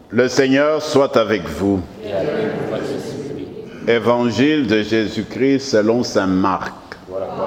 Le Seigneur soit avec vous. Et avec votre esprit. Évangile de Jésus-Christ selon saint Marc. Voilà quoi,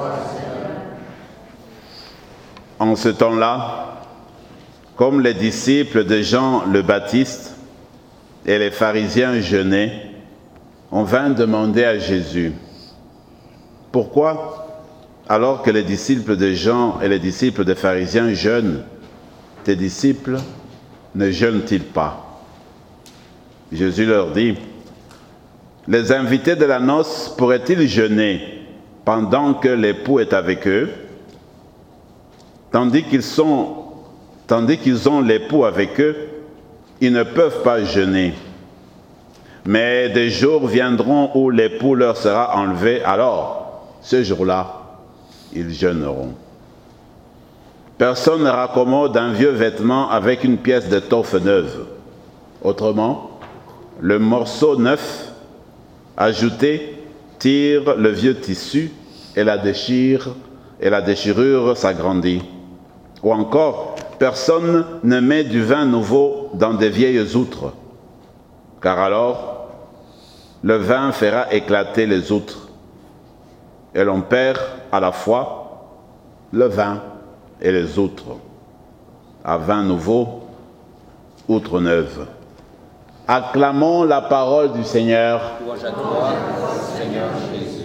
En ce temps-là, comme les disciples de Jean le Baptiste et les pharisiens jeûnaient, on vint demander à Jésus: pourquoi, alors que les disciples de Jean et les disciples des pharisiens jeûnent, tes disciples ne jeûnent-ils pas? Jésus leur dit: les invités de la noce pourraient-ils jeûner pendant que l'époux est avec eux, tandis qu'ils ont l'époux avec eux? Ils ne peuvent pas jeûner. Mais des jours viendront où l'époux leur sera enlevé, alors, ce jour-là, ils jeûneront. Personne ne raccommode un vieux vêtement avec une pièce d'étoffe neuve. Autrement, le morceau neuf ajouté tire le vieux tissu et la déchirure s'agrandit. Ou encore, personne ne met du vin nouveau dans des vieilles outres, car alors le vin fera éclater les outres, et l'on perd à la fois le vin et les outres. À vin nouveau, outre neuve. Acclamons la parole du Seigneur. louange à toi, Seigneur Jésus.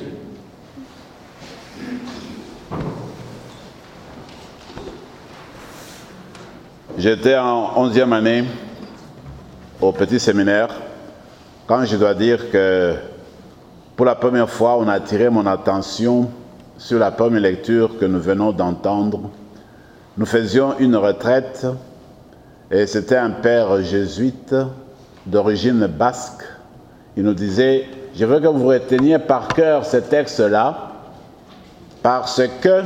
J'étais en 11e année au petit séminaire quand je dois dire que pour la première fois, on a attiré mon attention sur la première lecture que nous venons d'entendre. Nous faisions une retraite et c'était un père jésuite d'origine basque. Il nous disait: je veux que vous reteniez par cœur ce texte-là parce que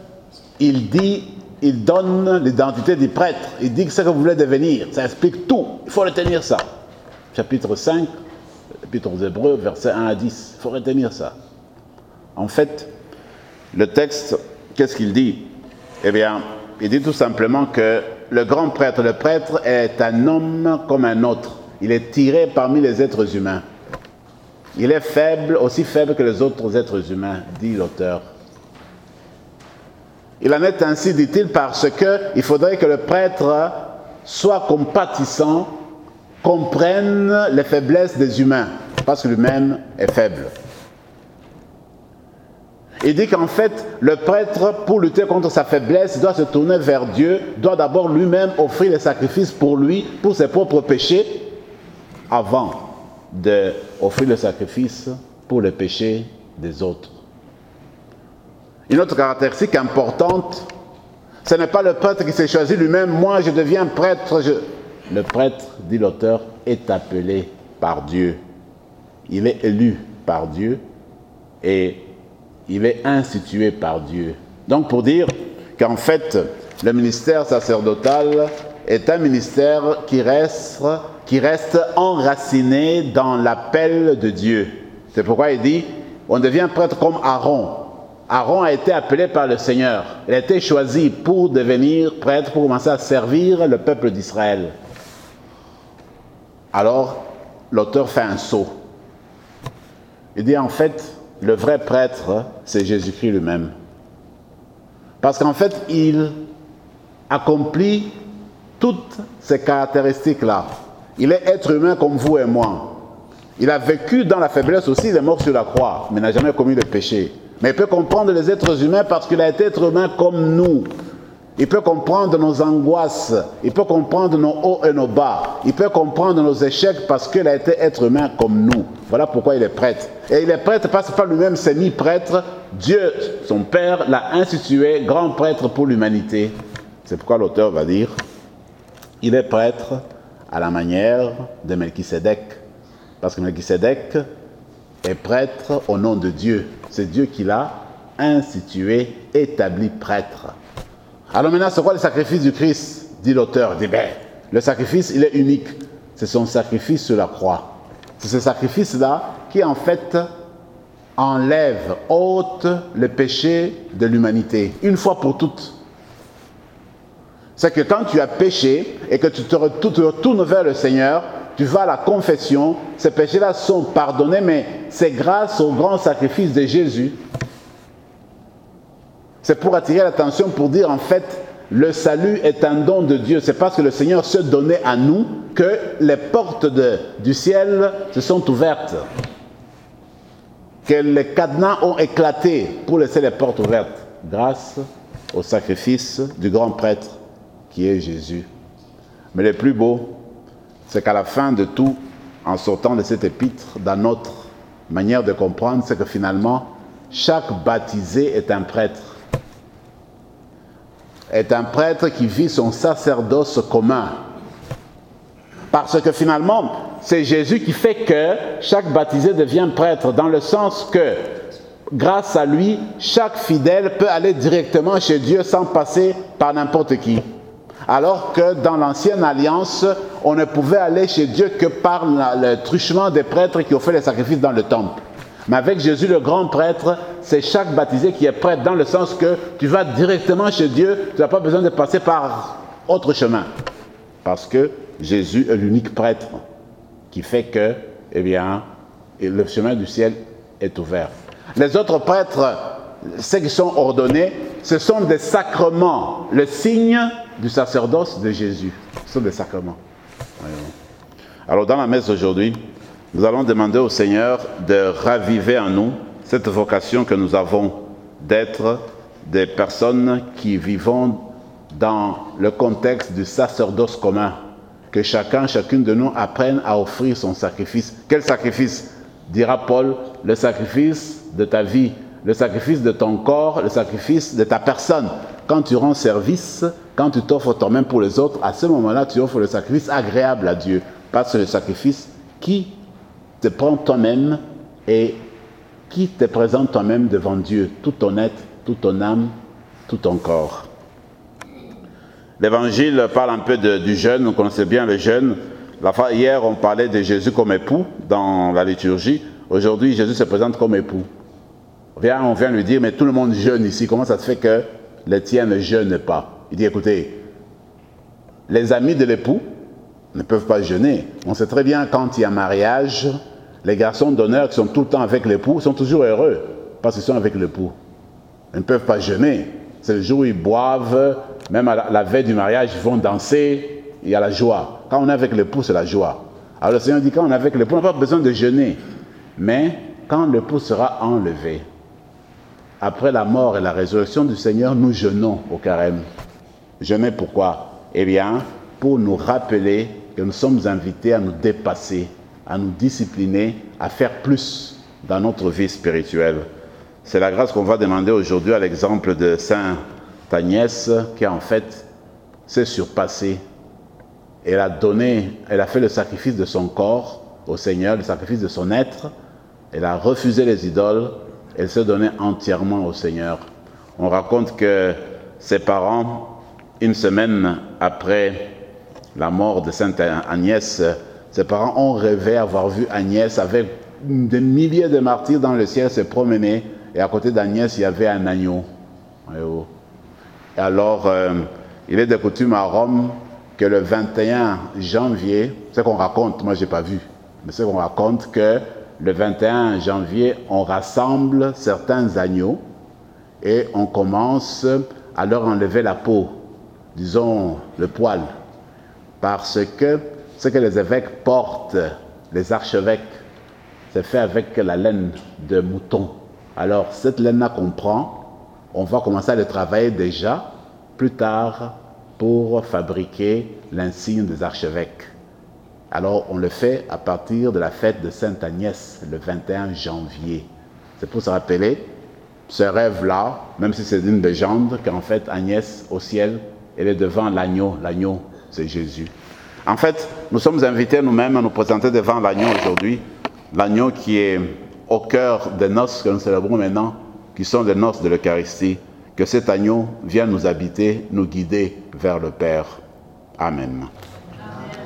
il donne l'identité du prêtre. Il dit que ce que vous voulez devenir, ça explique tout. Il faut retenir ça. Chapitre 5, Épître aux Hébreux, versets 1 à 10. Il faut retenir ça. En fait, le texte, qu'est-ce qu'il dit? Eh bien, il dit tout simplement que le grand prêtre, le prêtre est un homme comme un autre. Il est tiré parmi les êtres humains. Il est faible, aussi faible que les autres êtres humains, dit l'auteur. Il en est ainsi, dit-il, parce qu'il faudrait que le prêtre soit compatissant, comprenne les faiblesses des humains, parce que lui-même est faible. Il dit qu'en fait, le prêtre, pour lutter contre sa faiblesse, doit se tourner vers Dieu, doit d'abord lui-même offrir les sacrifices pour lui, pour ses propres péchés, avant d'offrir le sacrifice pour les péchés des autres. Une autre caractéristique importante, ce n'est pas le prêtre qui s'est choisi lui-même. Moi, je deviens prêtre. Le prêtre, dit l'auteur, est appelé par Dieu. Il est élu par Dieu et il est institué par Dieu. Donc, pour dire qu'en fait, le ministère sacerdotal est un ministère qui reste enraciné dans l'appel de Dieu. C'est pourquoi il dit, on devient prêtre comme Aaron. Aaron a été appelé par le Seigneur. Il a été choisi pour devenir prêtre, pour commencer à servir le peuple d'Israël. Alors, l'auteur fait un saut. Il dit en fait, le vrai prêtre, c'est Jésus-Christ lui-même. Parce qu'en fait, il accomplit toutes ces caractéristiques-là. Il est être humain comme vous et moi. Il a vécu dans la faiblesse aussi, il est mort sur la croix, mais n'a jamais commis de péché. Mais il peut comprendre les êtres humains parce qu'il a été être humain comme nous. Il peut comprendre nos angoisses, il peut comprendre nos hauts et nos bas, il peut comprendre nos échecs parce qu'il a été être humain comme nous. Voilà pourquoi il est prêtre. Et il est prêtre parce que par lui-même s'est mis prêtre. Dieu, son Père, l'a institué grand prêtre pour l'humanité. C'est pourquoi l'auteur va dire, il est prêtre à la manière de Melchisédek. Parce que Melchisédek est prêtre au nom de Dieu. C'est Dieu qui l'a institué, établi prêtre. Alors maintenant, c'est quoi le sacrifice du Christ? Dit l'auteur. Il dit, le sacrifice, il est unique. C'est son sacrifice sur la croix. C'est ce sacrifice-là qui, en fait, enlève, ôte le péché de l'humanité, une fois pour toutes. C'est que quand tu as péché et que tu te retournes vers le Seigneur, tu vas à la confession, ces péchés-là sont pardonnés, mais c'est grâce au grand sacrifice de Jésus. C'est pour attirer l'attention, pour dire en fait, le salut est un don de Dieu. C'est parce que le Seigneur se donnait à nous que les portes du ciel se sont ouvertes. Que les cadenas ont éclaté pour laisser les portes ouvertes. Grâce au sacrifice du grand prêtre qui est Jésus. Mais le plus beau, c'est qu'à la fin de tout, en sortant de cet épître, dans notre manière de comprendre, c'est que finalement, chaque baptisé est un prêtre. Est un prêtre qui vit son sacerdoce commun. Parce que finalement, c'est Jésus qui fait que chaque baptisé devient prêtre, dans le sens que, grâce à lui, chaque fidèle peut aller directement chez Dieu sans passer par n'importe qui. Alors que dans l'ancienne alliance, on ne pouvait aller chez Dieu que par le truchement des prêtres qui ont fait les sacrifices dans le temple. Mais avec Jésus, le grand prêtre, c'est chaque baptisé qui est prêtre, dans le sens que tu vas directement chez Dieu, tu n'as pas besoin de passer par autre chemin. Parce que Jésus est l'unique prêtre qui fait que, eh bien, le chemin du ciel est ouvert. Les autres prêtres, ceux qui sont ordonnés, ce sont des sacrements, le signe du sacerdoce de Jésus. Ce sont des sacrements. Alors dans la messe d'aujourd'hui, nous allons demander au Seigneur de raviver en nous cette vocation que nous avons d'être des personnes qui vivons dans le contexte du sacerdoce commun. Que chacune de nous apprenne à offrir son sacrifice. Quel sacrifice? Dira Paul, le sacrifice de ta vie, le sacrifice de ton corps, le sacrifice de ta personne. Quand tu rends service, quand tu t'offres toi-même pour les autres, à ce moment-là, tu offres le sacrifice agréable à Dieu. Parce que le sacrifice qui te prend toi-même et qui te présente toi-même devant Dieu, tout ton être, toute ton âme, tout ton corps. L'Évangile parle un peu du jeûne, vous connaissez bien le jeûne. Hier, on parlait de Jésus comme époux dans la liturgie. Aujourd'hui, Jésus se présente comme époux. On vient lui dire, mais tout le monde jeûne ici. Comment ça se fait que les tiens ne jeûnent pas? Il dit, écoutez, les amis de l'époux ne peuvent pas jeûner. On sait très bien quand il y a mariage, les garçons d'honneur qui sont tout le temps avec l'époux sont toujours heureux parce qu'ils sont avec l'époux. Ils ne peuvent pas jeûner. C'est le jour où ils boivent, même à la veille du mariage, ils vont danser, il y a la joie. Quand on est avec l'époux, c'est la joie. Alors le Seigneur dit, quand on est avec l'époux, on n'a pas besoin de jeûner. Mais quand l'époux sera enlevé, après la mort et la résurrection du Seigneur, nous jeûnons au carême. Jeûner pourquoi? Eh bien, pour nous rappeler que nous sommes invités à nous dépasser, à nous discipliner, à faire plus dans notre vie spirituelle. C'est la grâce qu'on va demander aujourd'hui à l'exemple de Sainte Agnès, qui en fait s'est surpassée. Elle a fait le sacrifice de son corps au Seigneur, le sacrifice de son être. Elle a refusé les idoles. Elle s'est donnée entièrement au Seigneur. On raconte que ses parents, une semaine après la mort de Sainte Agnès, ses parents ont rêvé avoir vu Agnès avec des milliers de martyrs dans le ciel se promener. Et à côté d'Agnès, il y avait un agneau. Et alors, il est de coutume à Rome que le 21 janvier, c'est qu'on raconte, moi je n'ai pas vu, mais c'est qu'on raconte que le 21 janvier, on rassemble certains agneaux et on commence à leur enlever la peau, disons le poil, parce que ce que les évêques portent, les archevêques, c'est fait avec la laine de mouton. Alors cette laine-là qu'on prend, on va commencer à le travailler déjà plus tard pour fabriquer l'insigne des archevêques. Alors, on le fait à partir de la fête de Sainte Agnès, le 21 janvier. C'est pour se rappeler ce rêve-là, même si c'est une légende, qu'en fait, Agnès, au ciel, elle est devant l'agneau. L'agneau, c'est Jésus. En fait, nous sommes invités nous-mêmes à nous présenter devant l'agneau aujourd'hui. L'agneau qui est au cœur des noces que nous célébrons maintenant, qui sont les noces de l'Eucharistie. Que cet agneau vienne nous habiter, nous guider vers le Père. Amen.